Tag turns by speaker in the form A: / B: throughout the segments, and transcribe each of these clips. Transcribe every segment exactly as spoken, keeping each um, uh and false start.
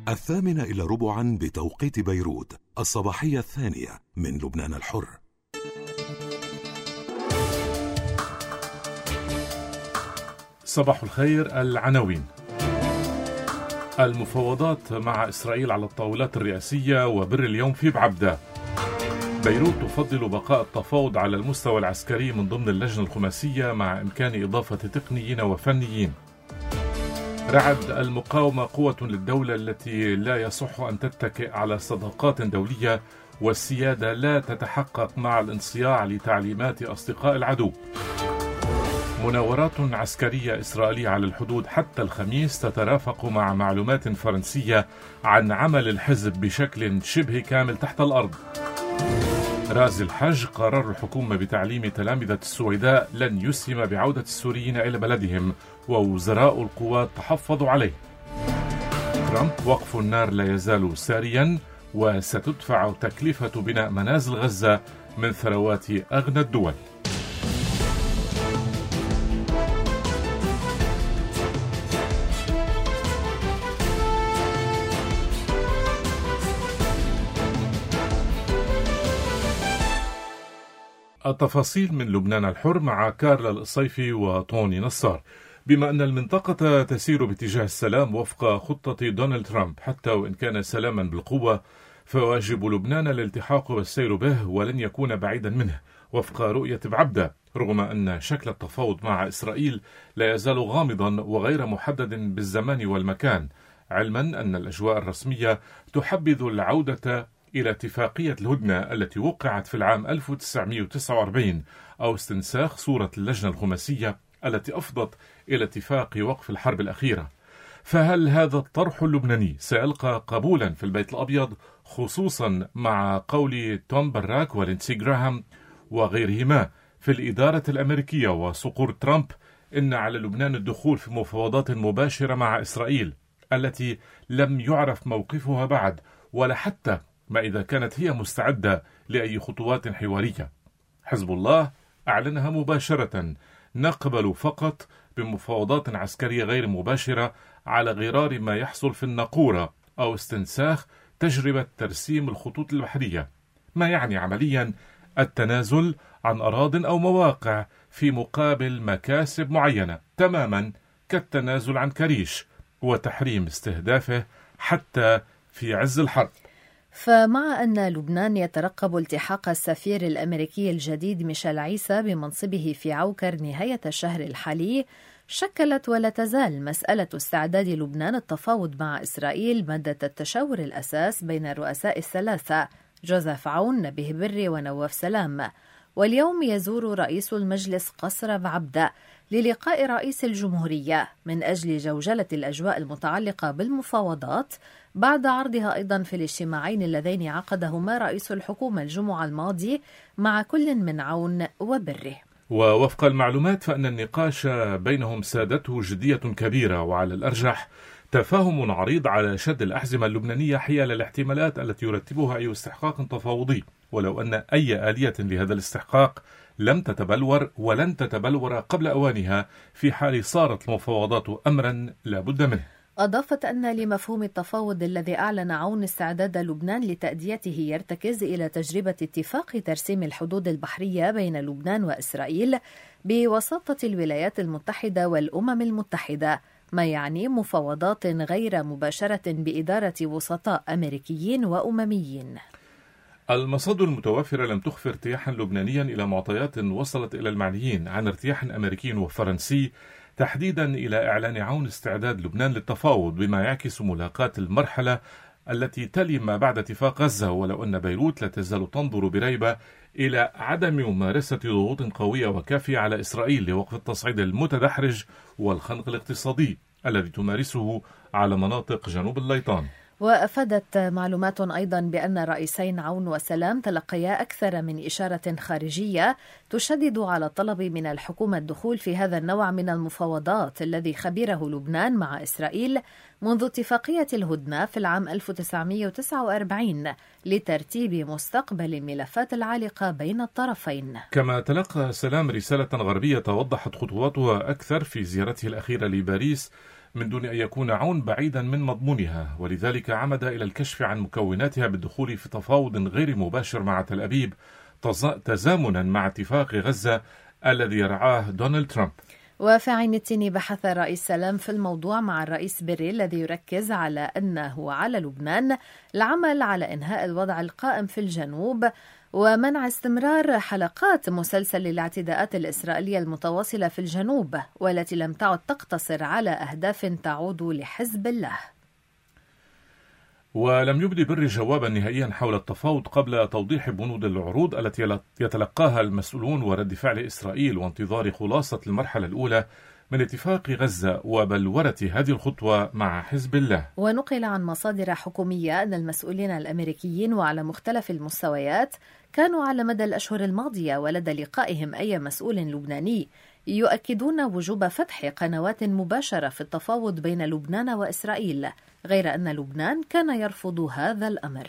A: الثامنة إلى ربعا بتوقيت بيروت، الصباحية الثانية من لبنان الحر.
B: صباح الخير. العناوين: المفاوضات مع إسرائيل على الطاولات الرئاسية وبر اليوم في بعبدة. بيروت تفضل بقاء التفاوض على المستوى العسكري من ضمن اللجنة الخماسية مع إمكان إضافة تقنيين وفنيين. رعد: المقاومة قوة للدولة التي لا يصح أن تتكئ على صداقات دولية، والسيادة لا تتحقق مع الانصياع لتعليمات أصدقاء العدو. مناورات عسكرية إسرائيلية على الحدود حتى الخميس تترافق مع معلومات فرنسية عن عمل الحزب بشكل شبه كامل تحت الأرض. رازي الحج: قرار الحكومة بتعليم تلامذة السويداء لن يسهم بعودة السوريين إلى بلدهم، ووزراء القوات تحفظوا عليه. ترامب: وقف النار لا يزال ساريا، وستدفع تكلفة بناء منازل غزة من ثروات أغنى الدول. التفاصيل من لبنان الحر مع كارلا القصيفي وطوني نصار. بما أن المنطقة تسير باتجاه السلام وفق خطة دونالد ترامب، حتى وإن كان سلاما بالقوة، فواجب لبنان الالتحاق والسير به ولن يكون بعيدا منه وفق رؤية بعبدة، رغم أن شكل التفاوض مع إسرائيل لا يزال غامضا وغير محدد بالزمان والمكان، علما أن الأجواء الرسمية تحبذ العودة إلى اتفاقية الهدنة التي وقعت في العام ألف وتسعمائة وتسعة وأربعين، أو استنساخ صورة اللجنة الخماسية التي أفضت إلى اتفاق وقف الحرب الأخيرة. فهل هذا الطرح اللبناني سيلقى قبولا في البيت الأبيض، خصوصا مع قول توم براك ولينسي جراهام وغيرهما في الإدارة الأمريكية وصقور ترامب إن على لبنان الدخول في مفاوضات مباشرة مع إسرائيل التي لم يعرف موقفها بعد، ولا حتى ما إذا كانت هي مستعدة لأي خطوات حوارية؟ حزب الله أعلنها مباشرة: نقبل فقط بمفاوضات عسكرية غير مباشرة على غرار ما يحصل في الناقورة أو استنساخ تجربة ترسيم الخطوط البحرية، ما يعني عمليا التنازل عن أراضٍ أو مواقع في مقابل مكاسب معينة، تماما كالتنازل عن كريش وتحريم استهدافه حتى في عز الحرب.
C: فمع أن لبنان يترقب التحاق السفير الأمريكي الجديد ميشيل عيسى بمنصبه في عوكر نهاية الشهر الحالي، شكلت ولا تزال مسألة استعداد لبنان التفاوض مع إسرائيل مادة التشاور الأساس بين الرؤساء الثلاثة جوزيف عون، نبيه بري، ونواف سلام. واليوم يزور رئيس المجلس قصر بعبدة للقاء رئيس الجمهورية من أجل جوجلة الأجواء المتعلقة بالمفاوضات، بعد عرضها أيضا في الاجتماعين اللذين عقدهما رئيس الحكومة الجمعة الماضي مع كل من عون وبره.
B: ووفق المعلومات فإن النقاش بينهم سادته جدية كبيرة، وعلى الأرجح تفاهم عريض على شد الأحزمة اللبنانية حيال الاحتمالات التي يرتبها أي استحقاق تفاوضي، ولو أن أي آلية لهذا الاستحقاق لم تتبلور ولن تتبلور قبل أوانها في حال صارت المفاوضات أمرا لا بد منه.
C: أضافت أن لمفهوم التفاوض الذي أعلن عون استعداد لبنان لتأديته يرتكز إلى تجربة اتفاق ترسيم الحدود البحرية بين لبنان وإسرائيل بوساطة الولايات المتحدة والأمم المتحدة، ما يعني مفاوضات غير مباشرة بإدارة وسطاء أمريكيين وأمميين.
B: المصادر المتوافرة لم تخفي ارتياحا لبنانيا إلى معطيات وصلت إلى المعنيين عن ارتياح أمريكي وفرنسي، تحديدا إلى إعلان عون استعداد لبنان للتفاوض، بما يعكس ملاقاة المرحلة التي تلي ما بعد اتفاق غزة، ولو أن بيروت لا تزال تنظر بريبة إلى عدم ممارسة ضغوط قوية وكافية على إسرائيل لوقف التصعيد المتدحرج والخنق الاقتصادي الذي تمارسه على مناطق جنوب الليطان.
C: وأفادت معلومات أيضا بأن الرئيسين عون وسلام تلقيا أكثر من إشارة خارجية تشدد على الطلب من الحكومة الدخول في هذا النوع من المفاوضات الذي خبره لبنان مع إسرائيل منذ اتفاقية الهدنة في العام ألف وتسعمائة وتسعة وأربعين لترتيب مستقبل الملفات العالقة بين الطرفين.
B: كما تلقى سلام رسالة غربية وضحت خطواتها أكثر في زيارته الأخيرة لباريس من دون أن يكون عون بعيدا من مضمونها، ولذلك عمد إلى الكشف عن مكوناتها بالدخول في تفاوض غير مباشر مع تل أبيب تزامنا مع اتفاق غزة الذي يرعاه دونالد ترامب.
C: وفي عين التين بحث الرئيس سلام في الموضوع مع الرئيس بري الذي يركز على أنه على لبنان العمل على إنهاء الوضع القائم في الجنوب ومنع استمرار حلقات مسلسل الاعتداءات الإسرائيلية المتواصلة في الجنوب والتي لم تعد تقتصر على أهداف تعود لحزب الله.
B: ولم يبدي بري جوابا نهائيا حول التفاوض قبل توضيح بنود العروض التي يتلقاها المسؤولون ورد فعل إسرائيل وانتظار خلاصة المرحلة الأولى من اتفاق غزة وبلورة هذه الخطوة مع حزب الله.
C: ونقل عن مصادر حكومية أن المسؤولين الأمريكيين وعلى مختلف المستويات كانوا على مدى الأشهر الماضية ولدى لقائهم أي مسؤول لبناني يؤكدون وجوب فتح قنوات مباشرة في التفاوض بين لبنان وإسرائيل، غير أن لبنان كان يرفض هذا الأمر.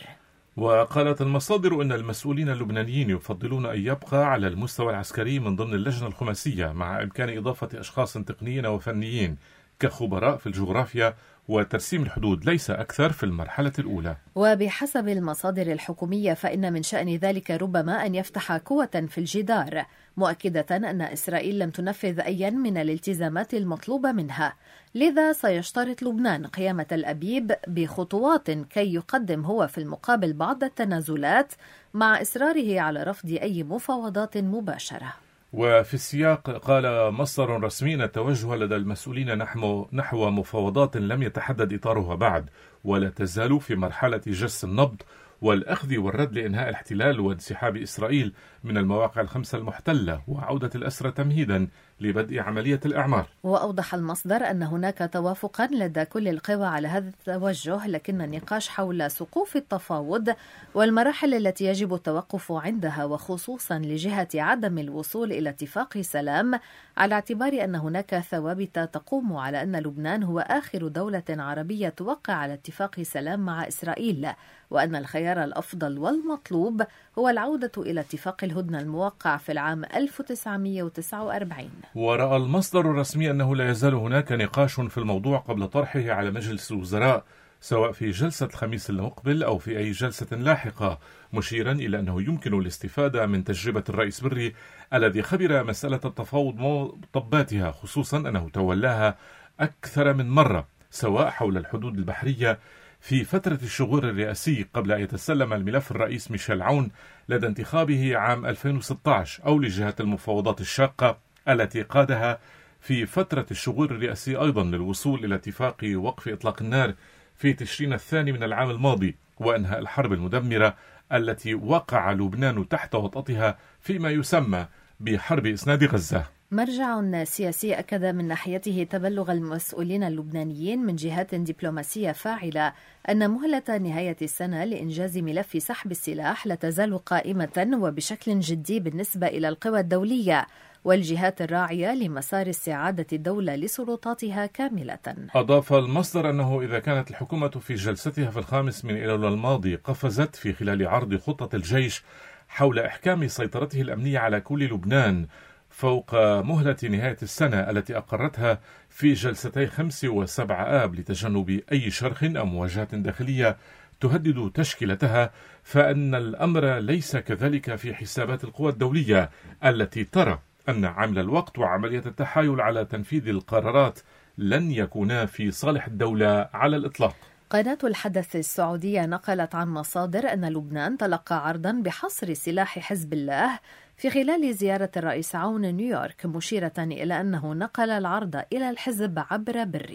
B: وقالت المصادر أن المسؤولين اللبنانيين يفضلون أن يبقى على المستوى العسكري من ضمن اللجنة الخماسية مع إمكان إضافة أشخاص تقنيين وفنيين كخبراء في الجغرافيا وترسيم الحدود ليس أكثر في المرحلة الأولى.
C: وبحسب المصادر الحكومية فإن من شأن ذلك ربما أن يفتح قوة في الجدار، مؤكدة أن إسرائيل لم تنفذ أيا من الالتزامات المطلوبة منها، لذا سيشترط لبنان قيام تل أبيب بخطوات كي يقدم هو في المقابل بعض التنازلات مع إصراره على رفض أي مفاوضات مباشرة.
B: وفي السياق قال مصدر رسمي أن التوجه لدى المسؤولين نحو نحو مفاوضات لم يتحدد إطارها بعد ولا تزال في مرحلة جس النبض والأخذ والرد لإنهاء الاحتلال وانسحاب إسرائيل من المواقع الخمسة المحتلة وعودة الأسرى تمهيدا لبدء عملية الإعمار.
C: وأوضح المصدر أن هناك توافقا لدى كل القوى على هذا التوجه، لكن النقاش حول سقوف التفاوض والمراحل التي يجب التوقف عندها وخصوصا لجهة عدم الوصول إلى اتفاق سلام، على اعتبار أن هناك ثوابت تقوم على أن لبنان هو آخر دولة عربية توقع على اتفاق سلام مع إسرائيل، وأن الخيار الأفضل والمطلوب هو العودة إلى اتفاق الهدنة الموقع في العام ألف وتسعمئة وتسعة وأربعين.
B: ورأى المصدر الرسمي أنه لا يزال هناك نقاش في الموضوع قبل طرحه على مجلس الوزراء سواء في جلسة الخميس المقبل أو في أي جلسة لاحقة، مشيرا إلى أنه يمكن الاستفادة من تجربة الرئيس بري الذي خبر مسألة التفاوض مطباتها، خصوصا أنه تولاها أكثر من مرة سواء حول الحدود البحرية في فترة الشغور الرئاسي قبل أن يتسلم الملف الرئيس ميشيل عون لدى انتخابه عام ألفين وستة عشر، أو لجهة المفاوضات الشاقة التي قادها في فترة الشغور الرئاسي أيضا للوصول إلى اتفاق وقف إطلاق النار في تشرين الثاني من العام الماضي وإنهاء الحرب المدمرة التي وقع لبنان تحت وطأتها فيما يسمى بحرب إسناد غزة.
C: مرجع سياسي أكد من ناحيته تبلغ المسؤولين اللبنانيين من جهات دبلوماسية فاعلة أن مهلة نهاية السنة لإنجاز ملف سحب السلاح لا تزال قائمة وبشكل جدي بالنسبة إلى القوى الدولية والجهات الراعية لمسار استعادة الدولة لسلطاتها كاملة.
B: أضاف المصدر أنه إذا كانت الحكومة في جلستها في الخامس من أيلول الماضي قفزت في خلال عرض خطة الجيش حول إحكام سيطرته الأمنية على كل لبنان فوق مهلة نهاية السنة التي أقرتها في جلستي خمس وسبع آب لتجنب أي شرخ أو مواجهة داخلية تهدد تشكيلتها، فإن الأمر ليس كذلك في حسابات القوى الدولية التي ترى أن عمل الوقت وعملية التحايل على تنفيذ القرارات لن يكونا في صالح الدولة على الإطلاق.
C: قناة الحدث السعودية نقلت عن مصادر أن لبنان تلقى عرضا بحصر سلاح حزب الله في خلال زيارة الرئيس عون نيويورك، مشيرة إلى أنه نقل العرض إلى الحزب عبر بري.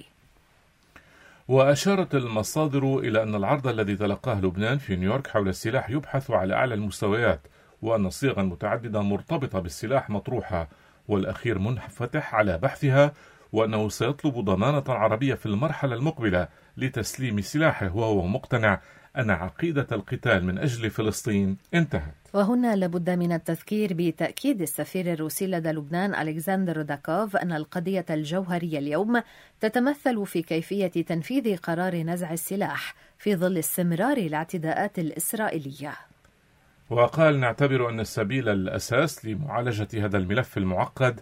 B: وأشارت المصادر إلى أن العرض الذي تلقاه لبنان في نيويورك حول السلاح يبحث على أعلى المستويات، وأن صيغا متعددة مرتبطة بالسلاح مطروحة والأخير منفتح على بحثها، وأنه سيطلب ضمانة عربية في المرحلة المقبلة لتسليم سلاحه، وهو مقتنع أن عقيدة القتال من أجل فلسطين انتهت.
C: وهنا لابد من التذكير بتأكيد السفير الروسي لدى لبنان ألكسندر روداكوف أن القضية الجوهرية اليوم تتمثل في كيفية تنفيذ قرار نزع السلاح في ظل استمرار الاعتداءات الإسرائيلية.
B: وقال: نعتبر أن السبيل الأساس لمعالجة هذا الملف المعقد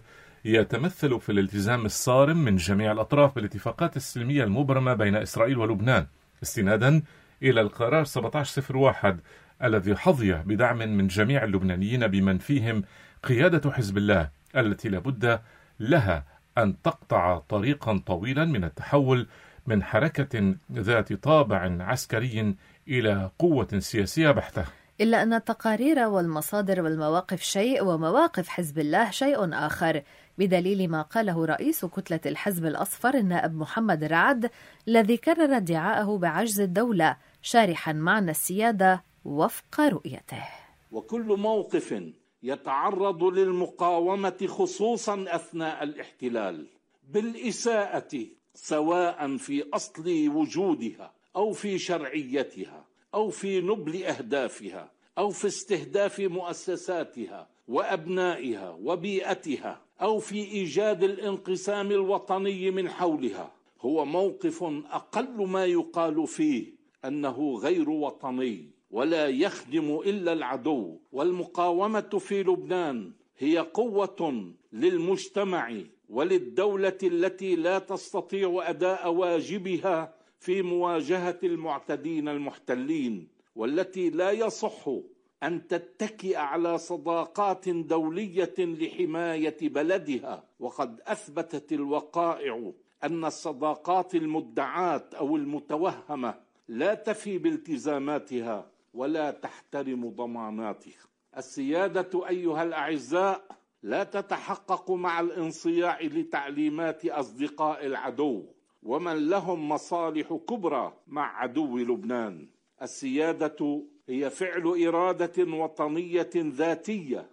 B: يتمثل في الالتزام الصارم من جميع الأطراف بالاتفاقات السلمية المبرمة بين إسرائيل ولبنان، استنادا إلى القرار سبعة عشر صفر واحد الذي حظي بدعم من جميع اللبنانيين بمن فيهم قيادة حزب الله التي لابد لها أن تقطع طريقا طويلا من التحول من حركة ذات طابع عسكري إلى قوة سياسية بحتة.
C: إلا أن التقارير والمصادر والمواقف شيء ومواقف حزب الله شيء آخر، بدليل ما قاله رئيس كتلة الحزب الأصفر النائب محمد رعد الذي كرر ادعاءه بعجز الدولة، شارحا معنى السيادة وفق رؤيته.
D: وكل موقف يتعرض للمقاومة خصوصا أثناء الاحتلال بالإساءة سواء في أصل وجودها أو في شرعيتها أو في نبل أهدافها أو في استهداف مؤسساتها وأبنائها وبيئتها أو في إيجاد الانقسام الوطني من حولها، هو موقف أقل ما يقال فيه أنه غير وطني ولا يخدم إلا العدو. والمقاومة في لبنان هي قوة للمجتمع وللدولة التي لا تستطيع أداء واجبها في مواجهة المعتدين المحتلين، والتي لا يصح أن تتكئ على صداقات دولية لحماية بلدها. وقد أثبتت الوقائع أن الصداقات المدعاة أو المتوهمة لا تفي بالتزاماتها ولا تحترم ضماناتها. السيادة أيها الأعزاء لا تتحقق مع الانصياع لتعليمات أصدقاء العدو ومن لهم مصالح كبرى مع عدو لبنان. السيادة هي فعل إرادة وطنية ذاتية.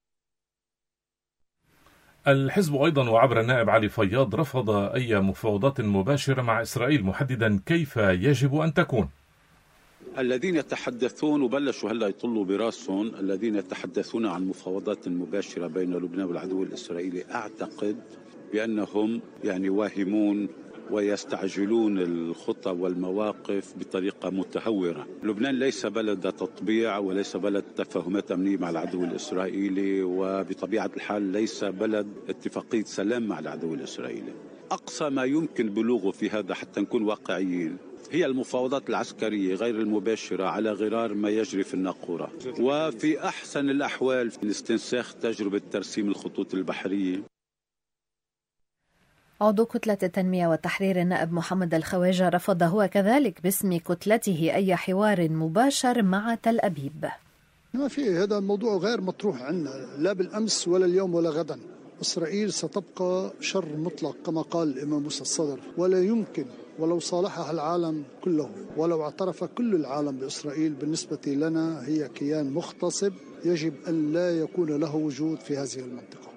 B: الحزب أيضا وعبر النائب علي فياض رفض أي مفاوضات مباشرة مع إسرائيل، محددا كيف يجب أن تكون.
E: الذين يتحدثون وبلشوا هلا يطلوا براسهم، الذين يتحدثون عن مفاوضات مباشرة بين لبنان والعدو الإسرائيلي، أعتقد بأنهم يعني واهمون ويستعجلون الخطة والمواقف بطريقة متهورة. لبنان ليس بلد تطبيع وليس بلد تفاهمات أمنية مع العدو الإسرائيلي، وبطبيعة الحال ليس بلد اتفاقية سلام مع العدو الإسرائيلي. أقصى ما يمكن بلوغه في هذا حتى نكون واقعيين هي المفاوضات العسكرية غير المباشرة على غرار ما يجري في الناقورة، وفي أحسن الأحوال في استنساخ تجربة ترسيم الخطوط البحرية.
C: عضو كتلة التنمية والتحرير النائب محمد الخواجة رفض هو كذلك باسم كتلته أي حوار مباشر مع تل أبيب.
F: ما في، هذا الموضوع غير مطروح عنا لا بالأمس ولا اليوم ولا غدا. إسرائيل ستبقى شر مطلق كما قال الإمام موسى الصدر، ولا يمكن ولو صالحها العالم كله ولو اعترف كل العالم بإسرائيل، بالنسبة لنا هي كيان مغتصب يجب أن لا يكون له وجود في هذه المنطقة.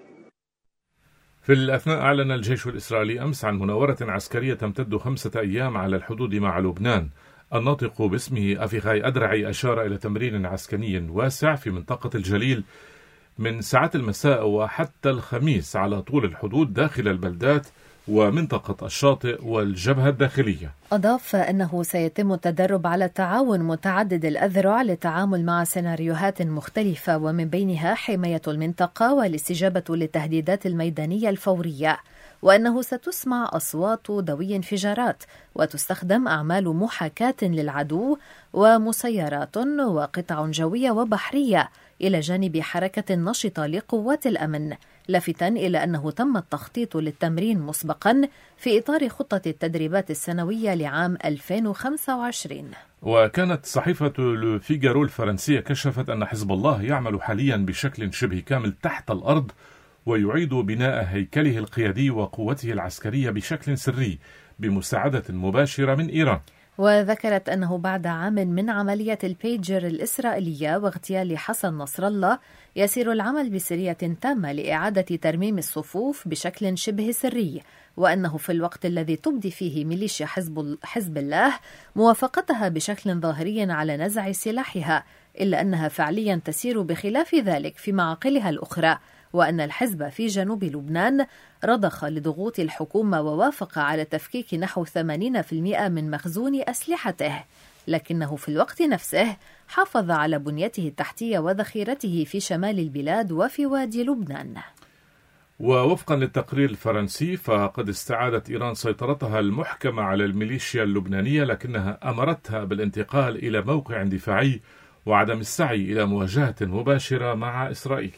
B: في الأثناء أعلن الجيش الإسرائيلي أمس عن مناورة عسكرية تمتد خمسة أيام على الحدود مع لبنان. الناطق باسمه أفيغاي أدرعي أشار إلى تمرين عسكري واسع في منطقة الجليل من ساعات المساء وحتى الخميس على طول الحدود داخل البلدات ومنطقة الشاطئ والجبهة الداخلية.
C: أضاف أنه سيتم التدرب على التعاون متعدد الأذرع للتعامل مع سيناريوهات مختلفة، ومن بينها حماية المنطقة والاستجابة للتهديدات الميدانية الفورية، وأنه ستسمع أصوات ذوي انفجارات وتستخدم أعمال محاكاة للعدو ومسيرات وقطع جوية وبحرية إلى جانب حركة نشطة لقوات الأمن، لافتا إلى أنه تم التخطيط للتمرين مسبقا في إطار خطة التدريبات السنوية لعام ألفين وخمسة وعشرين.
B: وكانت صحيفة لو فيغارو الفرنسية كشفت أن حزب الله يعمل حاليا بشكل شبه كامل تحت الأرض ويعيد بناء هيكله القيادي وقوته العسكرية بشكل سري بمساعدة مباشرة من إيران.
C: وذكرت أنه بعد عام من عملية البيجر الإسرائيلية واغتيال حسن نصر الله يسير العمل بسرية تامة لإعادة ترميم الصفوف بشكل شبه سري، وأنه في الوقت الذي تبدي فيه ميليشيا حزب, حزب الله موافقتها بشكل ظاهري على نزع سلاحها، إلا أنها فعليا تسير بخلاف ذلك في معاقلها الأخرى، وأن الحزب في جنوب لبنان رضخ لضغوط الحكومة ووافق على تفكيك نحو ثمانين بالمئة من مخزون أسلحته، لكنه في الوقت نفسه حافظ على بنيته التحتية وذخيرته في شمال البلاد وفي وادي لبنان.
B: ووفقا للتقرير الفرنسي فقد استعادت إيران سيطرتها المحكمة على الميليشيا اللبنانية، لكنها أمرتها بالانتقال إلى موقع دفاعي وعدم السعي إلى مواجهة مباشرة مع إسرائيل.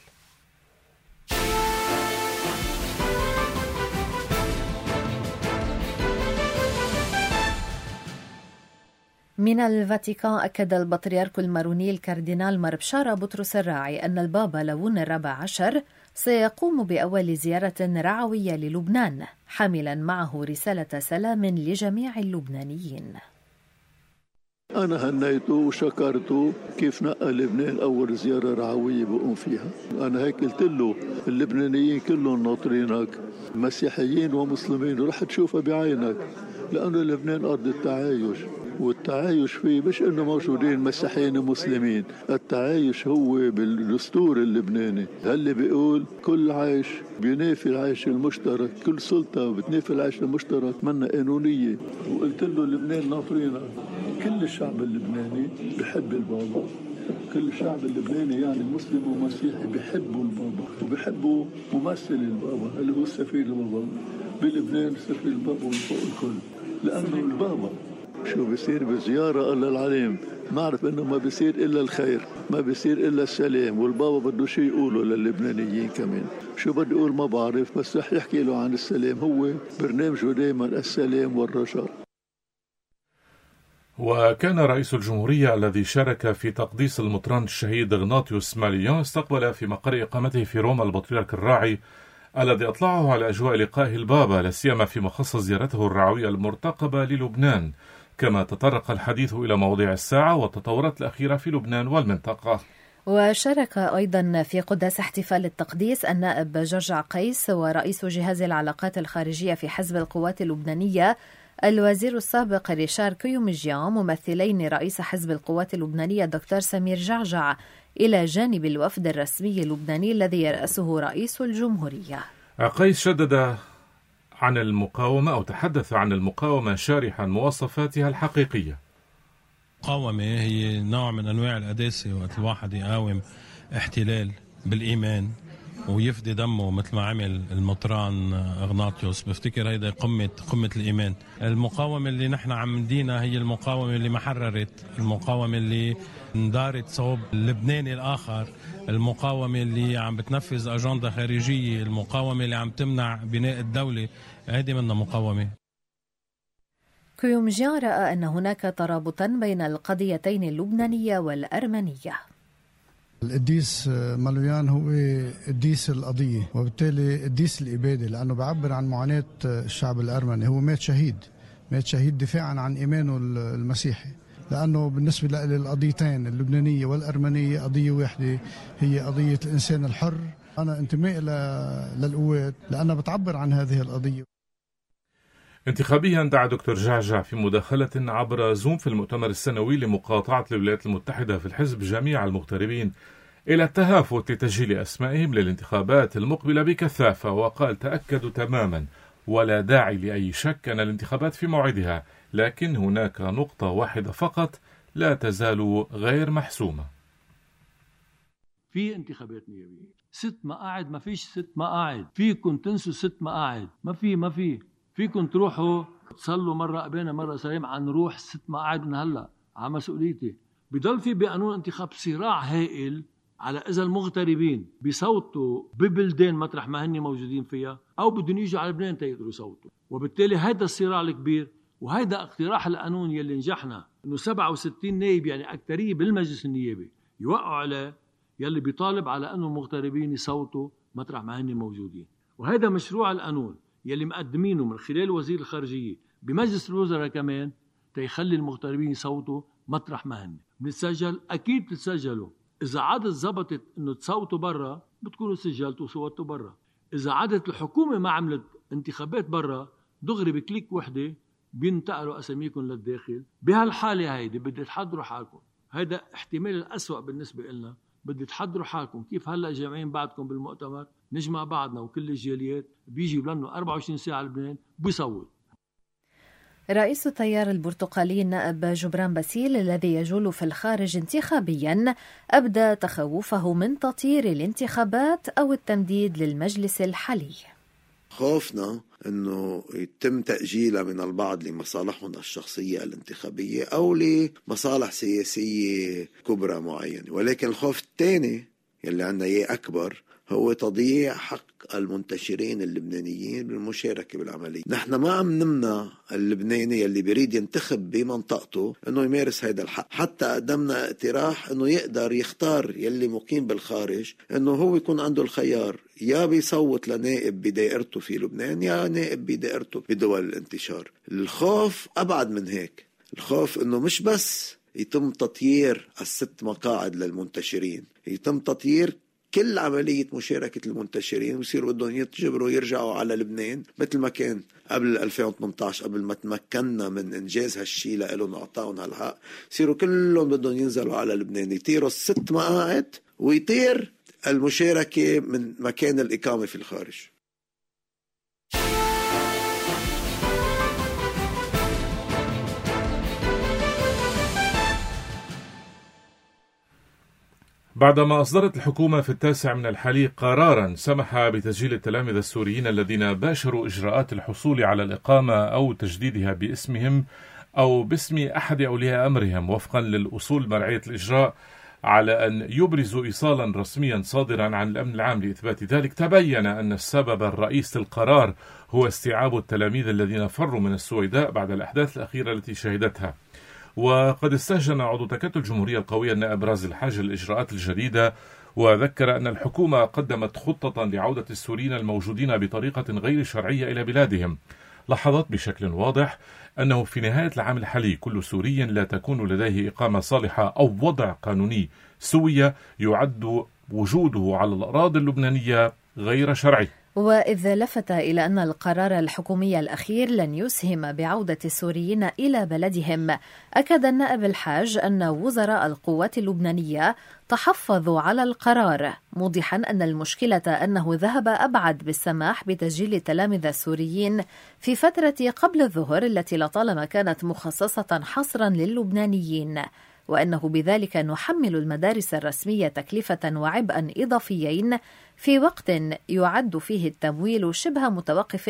C: من الفاتيكان أكد البطريرك الماروني الكاردينال ماربشارا بطرس الراعي أن البابا ليون الرابع عشر سيقوم بأول زيارة رعوية للبنان، حاملا معه رسالة سلام لجميع اللبنانيين.
G: أنا هنيته وشكرته كيف نقل لبنان أول زيارة رعوية بقوم فيها. أنا هيك قلت له اللبنانيين كلهم ناطرينك، مسيحيين ومسلمين، ورح تشوفها بعينك، لأنه لبنان أرض التعايش، والتعايش فيه مش إنه موجودين مسيحيين ومسلمين، التعايش هو بالدستور اللبناني اللي بيقول كل عيش بينافي العيش المشترك، كل سلطة بتنافي العيش المشترك منا قانونية. وقلت له لبنان ناطرينك. كل الشعب اللبناني بيحب البابا، كل الشعب اللبناني يعني مسلم ومسيحي بيحبوا البابا وبيحبوا ممثل البابا اللي هو السفير البابا بلبنان، سفير البابا من فوق الكل، لأنه البابا شو بيصير بزيارة الله العليم نعرف إنه ما بيصير إلا الخير، ما بيصير إلا السلام، والبابا بده شيء يقوله للبنانيين كمان. شو بده يقول ما بعرف، بس رح يحكي له عن السلام، هو برنامجه دائما السلام والرجاء.
B: وكان رئيس الجمهورية الذي شارك في تقديس المطران الشهيد إغناطيوس ماليون استقبل في مقر إقامته في روما البطريرك الراعي الذي أطلعه على أجواء لقائه البابا، لا سيما فيما خص زيارته الرعوية المرتقبة للبنان، كما تطرق الحديث إلى مواضيع الساعة والتطورات الأخيرة في لبنان والمنطقة.
C: وشارك أيضا في قداس احتفال التقديس النائب جورج عقيس ورئيس جهاز العلاقات الخارجية في حزب القوات اللبنانية الوزير السابق ريشار كيومجيان، ممثلين رئيس حزب القوات اللبنانية دكتور سمير جعجع، إلى جانب الوفد الرسمي اللبناني الذي يرأسه رئيس الجمهورية.
B: عقيس شدد عن المقاومة أو تحدث عن المقاومة شارحا مواصفاتها الحقيقية.
H: المقاومة هي نوع من أنواع القداسة، وقت الواحد يقاوم احتلال بالإيمان ويفدي دمه مثل ما عمل المطران إغناطيوس، بفتكر هيدا قمة قمة الإيمان. المقاومة اللي نحن عم ندينا هي المقاومة اللي ما حررت، المقاومة اللي اندارت صوب اللبناني الآخر، المقاومة اللي عم بتنفذ أجندة خارجية، المقاومة اللي عم تمنع بناء الدولة، هيدي منها مقاومة.
C: كيومجيان رأى أن هناك ترابطا بين القضيتين اللبنانية والأرمنية.
F: القديس مالويان هو قديس القضية، وبالتالي قديس الإبادة، لأنه بعبر عن معاناة الشعب الأرمني. هو مات شهيد، مات شهيد دفاعا عن إيمانه المسيحي، لأنه بالنسبة للقضيتين اللبنانية والأرمنية قضية واحدة، هي قضية الإنسان الحر. أنا انتمائي للقوات لأنها بتعبر عن هذه القضية.
B: انتخابيا دعا دكتور جعجع في مداخلة عبر زوم في المؤتمر السنوي لمقاطعة الولايات المتحدة في الحزب جميع المغتربين إلى التهافت لتسجيل أسمائهم للانتخابات المقبلة بكثافة، وقال تأكدوا تماما ولا داعي لأي شك أن الانتخابات في موعدها، لكن هناك نقطة واحدة فقط لا تزال غير محسومة.
I: في انتخابات نيابية، ست مقاعد، ما فيش ست مقاعد، فيكم تنسوا ست مقاعد، ما في ما في فيكم تروحوا تصلوا مرة قبينا مرة سلام عن روح ست مقاعد من هلا على مسؤوليتي. بضل في بقانون انتخاب صراع هائل على إذا المغتربين بيصوتوا ببلدان مطرح ما هن موجودين فيها أو بدهم يجوا على لبنان تيقدروا يصوتوا، وبالتالي هذا الصراع الكبير وهذا اقتراح القانون يلي نجحنا إنه سبعة وستين نائب يعني أكترية بالمجلس النيابي يوقعوا عليه، يلي بيطالب على أنه المغتربين يصوتوا مطرح ما هن موجودين. وهذا مشروع القانون يلي مقدمينه من خلال وزير الخارجية بمجلس الوزراء كمان تيخلي المغتربين يصوتوا مطرح ما هن. بنتسجل، أكيد بتتسجلوا. إذا عادت زبطت إنه تصوتوا برا بتكونوا سجلتوا وصوتوا برا. إذا عادت الحكومة ما عملت انتخابات برا دغري بكليك وحدة بينتقلوا أساميكم للداخل. بهالحالة هيدي بدي تحضروا حالكم، هذا احتمال الأسوأ بالنسبة لنا. بدي تحضروا حالكم كيف هلأ جامعين بعدكم بالمؤتمر نجمع بعضنا وكل الجاليات بيجي بلنه أربعة وعشرين ساعة لبنان بيصوت.
C: رئيس التيار البرتقالي النائب جبران باسيل الذي يجول في الخارج انتخابيا أبدى تخوفه من تطيير الانتخابات أو التمديد للمجلس الحالي.
J: خوفنا أنه يتم تأجيلها من البعض لمصالحهم الشخصية الانتخابية أو لمصالح سياسية كبرى معينة، ولكن الخوف الثاني يلي عنا إياه أكبر هو تضييع حق المنتشرين اللبنانيين بالمشاركة بالعملية. نحن ما عم نمنع اللبناني اللي بيريد ينتخب بمنطقته انه يمارس هذا الحق، حتى قدمنا اقتراح انه يقدر يختار يلي مقيم بالخارج انه هو يكون عنده الخيار يا بيصوت لنائب بدائرته في لبنان يا نائب بدائرته بدول الانتشار. الخوف ابعد من هيك، الخوف انه مش بس يتم تطيير الست مقاعد للمنتشرين، يتم تطيير كل عملية مشاركة المنتشرين ويصيروا بدهم يتجبروا يرجعوا على لبنان مثل ما كان قبل ألفين وثمانية عشر، قبل ما تمكننا من إنجاز هالشي لهم وأعطاهم هالحق، يصيروا كلهم بدهم ينزلوا على لبنان، يطيروا الست مقاعد ويطير المشاركة من مكان الإقامة في الخارج.
B: بعدما أصدرت الحكومة في التاسع من الحالي قراراً سمح بتسجيل التلامذة السوريين الذين باشروا إجراءات الحصول على الإقامة أو تجديدها باسمهم أو باسم أحد أولياء أمرهم وفقاً للأصول مرعية الإجراء على أن يبرزوا إيصالاً رسمياً صادراً عن الأمن العام لإثبات ذلك، تبين أن السبب الرئيسي للقرار هو استيعاب التلاميذ الذين فروا من السويداء بعد الأحداث الأخيرة التي شهدتها. وقد استهجن عضو تكتل الجمهورية القوية النائب رازي الحاج الإجراءات الجديدة، وذكر أن الحكومة قدمت خطة لعودة السوريين الموجودين بطريقة غير شرعية إلى بلادهم. لاحظت بشكل واضح أنه في نهاية العام الحالي كل سوري لا تكون لديه إقامة صالحة أو وضع قانوني سوية يعد وجوده على الأراضي اللبنانية غير شرعي.
C: وإذ لفت إلى أن القرار الحكومي الأخير لن يسهم بعودة السوريين إلى بلدهم، أكد النائب الحاج أن وزراء القوات اللبنانية تحفظوا على القرار، موضحا أن المشكلة أنه ذهب أبعد بالسماح بتسجيل التلامذة السوريين في فترة قبل الظهر التي لطالما كانت مخصصة حصرا للبنانيين، وأنه بذلك نحمل المدارس الرسمية تكلفة وعبئا إضافيين في وقت يعد فيه التمويل شبه متوقف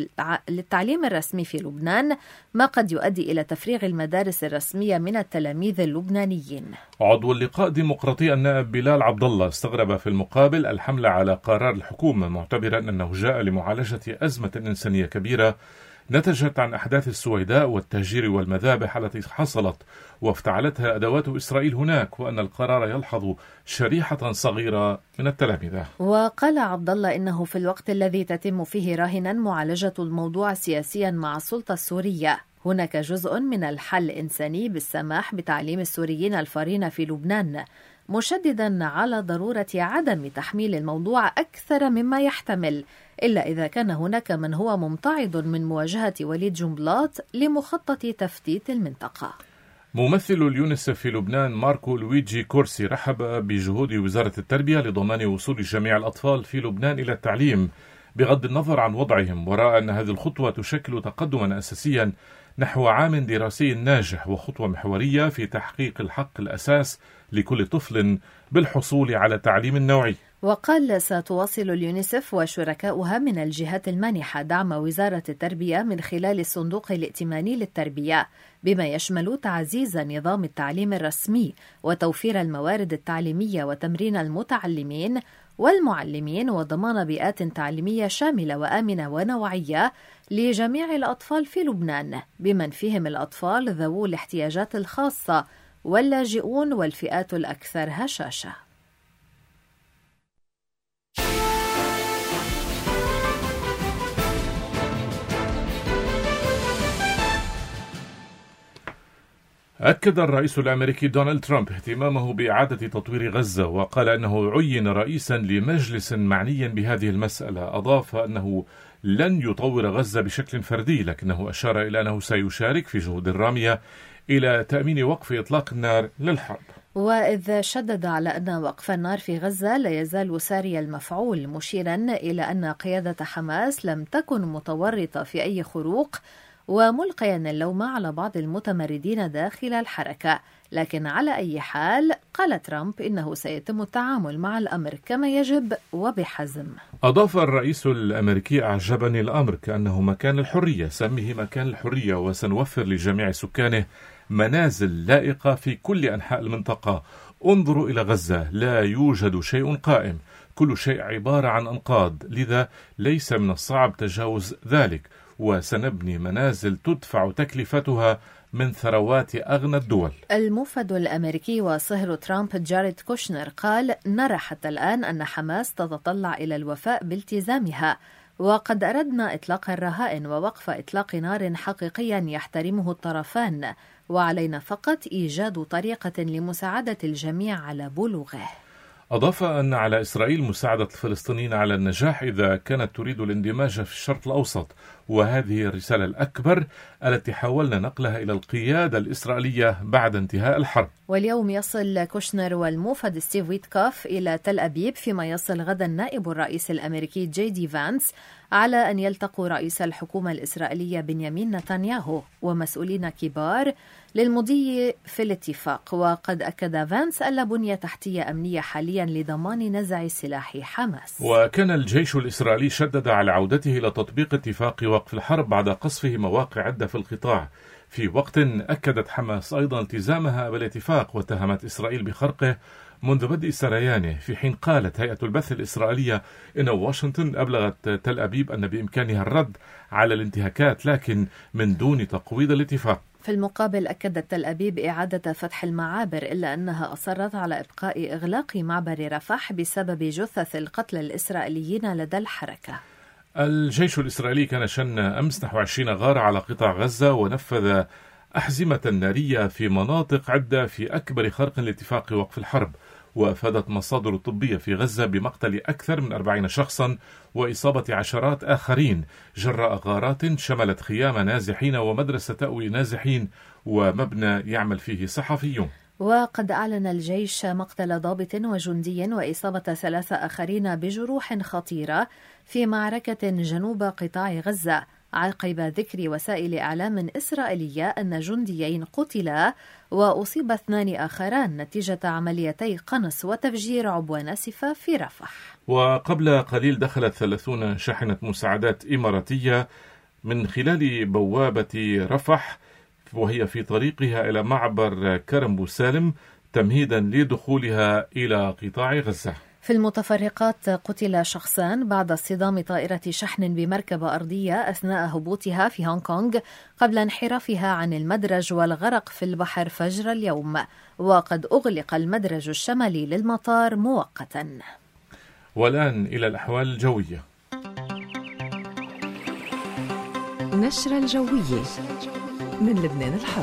C: للتعليم الرسمي في لبنان، ما قد يؤدي إلى تفريغ المدارس الرسمية من التلاميذ اللبنانيين.
B: عضو اللقاء الديمقراطي النائب بلال عبد الله استغرب في المقابل الحملة على قرار الحكومة، معتبرا أنه جاء لمعالجة أزمة إنسانية كبيرة نتجت عن أحداث السويداء والتهجير والمذابح التي حصلت وافتعلتها أدوات إسرائيل هناك، وأن القرار يلحظ شريحة صغيرة من التلامذة.
C: وقال عبد الله إنه في الوقت الذي تتم فيه راهنا معالجة الموضوع سياسيا مع السلطة السورية، هناك جزء من الحل إنساني بالسماح بتعليم السوريين الفارين في لبنان، مشددا على ضرورة عدم تحميل الموضوع أكثر مما يحتمل، إلا إذا كان هناك من هو ممتعض من مواجهة وليد جنبلاط لمخطط تفتيت المنطقة.
B: ممثل اليونسف في لبنان ماركو لويجي كورسي رحب بجهود وزارة التربية لضمان وصول جميع الأطفال في لبنان إلى التعليم بغض النظر عن وضعهم، ورأى أن هذه الخطوة تشكل تقدما أساسيا نحو عام دراسي ناجح وخطوة محورية في تحقيق الحق الأساس لكل طفل بالحصول على تعليم نوعي.
C: وقال ستواصل اليونسف وشركاؤها من الجهات المانحة دعم وزارة التربية من خلال الصندوق الائتماني للتربية، بما يشمل تعزيز نظام التعليم الرسمي وتوفير الموارد التعليمية وتمرين المتعلمين والمعلمين وضمان بيئات تعليمية شاملة وآمنة ونوعية لجميع الأطفال في لبنان، بمن فيهم الأطفال ذوو الاحتياجات الخاصة واللاجئون والفئات الأكثر هشاشة.
B: أكد الرئيس الأمريكي دونالد ترامب اهتمامه بإعادة تطوير غزة، وقال أنه عين رئيسا لمجلس معني بهذه المسألة. أضاف أنه لن يطور غزة بشكل فردي، لكنه أشار إلى أنه سيشارك في جهود رامية إلى تأمين وقف إطلاق النار للحرب.
C: وإذ شدد على أن وقف النار في غزة لا يزال ساري المفعول، مشيرا إلى أن قيادة حماس لم تكن متورطة في أي خروق، وملقيا اللوم على بعض المتمردين داخل الحركة. لكن على أي حال قال ترامب إنه سيتم التعامل مع الأمر كما يجب وبحزم.
B: أضاف الرئيس الأمريكي: أعجبني الأمر كأنه مكان الحرية، سميه مكان الحرية، وسنوفر لجميع سكانه منازل لائقة في كل أنحاء المنطقة. انظروا إلى غزة، لا يوجد شيء قائم، كل شيء عبارة عن أنقاض، لذا ليس من الصعب تجاوز ذلك، وسنبني منازل تدفع تكلفتها من ثروات أغنى الدول.
C: الموفد الأمريكي وصهر ترامب جاريد كوشنر قال: نرى حتى الآن أن حماس تتطلع إلى الوفاء بالتزامها، وقد أردنا إطلاق الرهائن ووقف إطلاق نار حقيقيا يحترمه الطرفان، وعلينا فقط إيجاد طريقة لمساعدة الجميع على بلوغه.
B: أضاف أن على إسرائيل مساعدة الفلسطينيين على النجاح إذا كانت تريد الاندماج في الشرق الأوسط، وهذه الرسالة الأكبر التي حاولنا نقلها إلى القيادة الإسرائيلية بعد انتهاء الحرب.
C: واليوم يصل كوشنر والموفد ستيف ويتكوف إلى تل أبيب، فيما يصل غدا نائب الرئيس الأمريكي جي دي فانس، على أن يلتقوا رئيس الحكومة الإسرائيلية بنيامين نتنياهو ومسؤولين كبار للمضي في الاتفاق. وقد أكد فانس أن لا بنية تحتية أمنية حاليا لضمان نزع سلاح حماس.
B: وكان الجيش الإسرائيلي شدد على عودته إلى تطبيق اتفاق وقف الحرب بعد قصفه مواقع عدة في القطاع، في وقت أكدت حماس أيضا التزامها بالاتفاق واتهمت إسرائيل بخرقه منذ بدء سريانه، في حين قالت هيئة البث الإسرائيلية إن واشنطن أبلغت تل أبيب أن بإمكانها الرد على الانتهاكات لكن من دون تقويض الاتفاق.
C: في المقابل أكدت تل أبيب إعادة فتح المعابر، إلا أنها أصرت على إبقاء إغلاق معبر رفح بسبب جثث القتلى الإسرائيليين لدى الحركة.
B: الجيش الإسرائيلي كان شن أمس نحو عشرين غارة على قطاع غزة ونفذ أحزمة نارية في مناطق عدة في أكبر خرق لاتفاق وقف الحرب. وأفادت مصادر طبية في غزة بمقتل أكثر من أربعين شخصا وإصابة عشرات آخرين جراء غارات شملت خيام نازحين ومدرسة تأوي نازحين ومبنى يعمل فيه صحفيون.
C: وقد أعلن الجيش مقتل ضابط وجندي وإصابة ثلاثة آخرين بجروح خطيرة في معركة جنوب قطاع غزة، عقب ذكر وسائل إعلام إسرائيلية أن جنديين قتلا وأصيب اثنان آخران نتيجة عمليتي قنص وتفجير عبوة ناسفة في رفح.
B: وقبل قليل دخلت ثلاثون شاحنة مساعدات إماراتية من خلال بوابة رفح وهي في طريقها إلى معبر كرم بوسالم تمهيدا لدخولها إلى قطاع غزة.
C: في المتفرقات قتل شخصان بعد اصطدام طائرة شحن بمركبة أرضية أثناء هبوطها في هونغ كونغ قبل انحرافها عن المدرج والغرق في البحر فجر اليوم، وقد أغلق المدرج الشمالي للمطار مؤقتا.
B: والآن إلى الأحوال الجوية.
K: نشرة الجوية من لبنان الحر.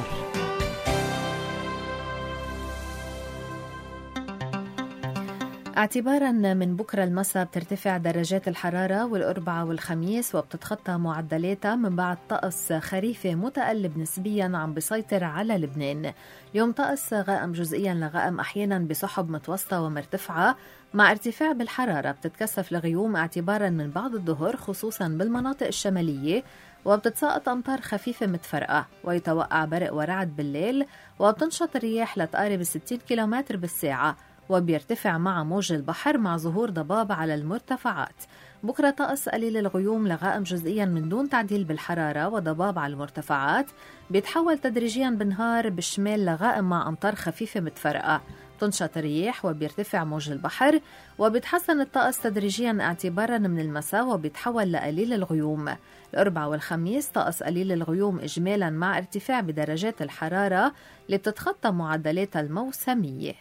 C: اعتبارا من بكرة المساء بترتفع درجات الحرارة والأربعاء والخميس وبتتخطى معدلاتها من بعد طقس خريفي متقلب نسبيا عم بيسيطر على لبنان. اليوم طقس غائم جزئيا لغائم أحيانا بسحب متوسطة ومرتفعة مع ارتفاع بالحرارة. بتتكثف الغيوم اعتبارا من بعد الظهر خصوصا بالمناطق الشمالية، وبتتساقط أمطار خفيفة متفرقة، ويتوقع برق ورعد بالليل، وبتنشط الرياح لتقارب ستين كيلومتر بالساعة، وبيرتفع مع موج البحر مع ظهور ضباب على المرتفعات. بكرة طقس قليل الغيوم لغائم جزئيا من دون تعديل بالحرارة وضباب على المرتفعات، بيتحول تدريجيا بالنهار بالشمال لغائم مع أمطار خفيفة متفرقة، تنشط الرياح وبيرتفع موج البحر، وبيتحسن الطقس تدريجيا اعتبارا من المساء وبيتحول لقليل الغيوم. الأربعاء والخميس طقس قليل الغيوم إجمالا مع ارتفاع بدرجات الحرارة اللي بتتخطى معدلاتها الموسمية.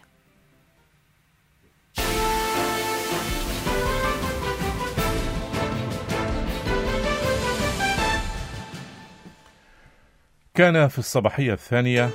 B: كان في الصباحية الثانية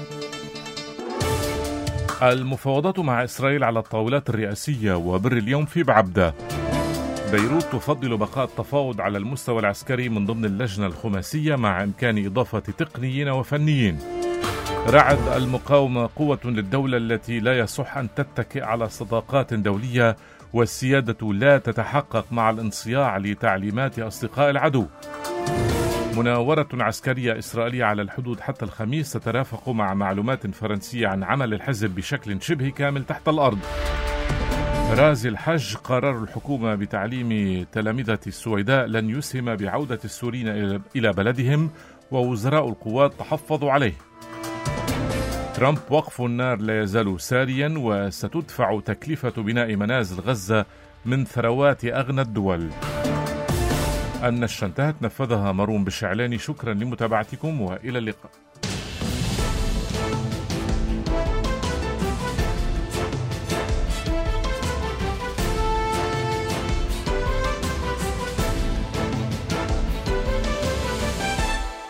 B: المفاوضات مع إسرائيل على الطاولات الرئاسية وبر اليوم في بعبدة. بيروت تفضل بقاء التفاوض على المستوى العسكري من ضمن اللجنة الخماسية مع إمكان إضافة تقنيين وفنيين. رعد المقاومة قوة للدولة التي لا يصح أن تتكئ على صداقات دولية، والسيادة لا تتحقق مع الانصياع لتعليمات أصدقاء العدو. مناورة عسكرية إسرائيلية على الحدود حتى الخميس تترافق مع معلومات فرنسية عن عمل الحزب بشكل شبه كامل تحت الأرض. رازي الحج: قرار الحكومة بتعليم تلامذة السويداء لن يسهم بعودة السوريين إلى بلدهم، ووزراء القوات تحفظوا عليه. ترامب: وقف النار لا يزال ساريا، وستدفع تكلفة بناء منازل غزة من ثروات أغنى الدول. النشرة انتهت، نفذها مارون بشعلاني. شكرا لمتابعتكم وإلى اللقاء.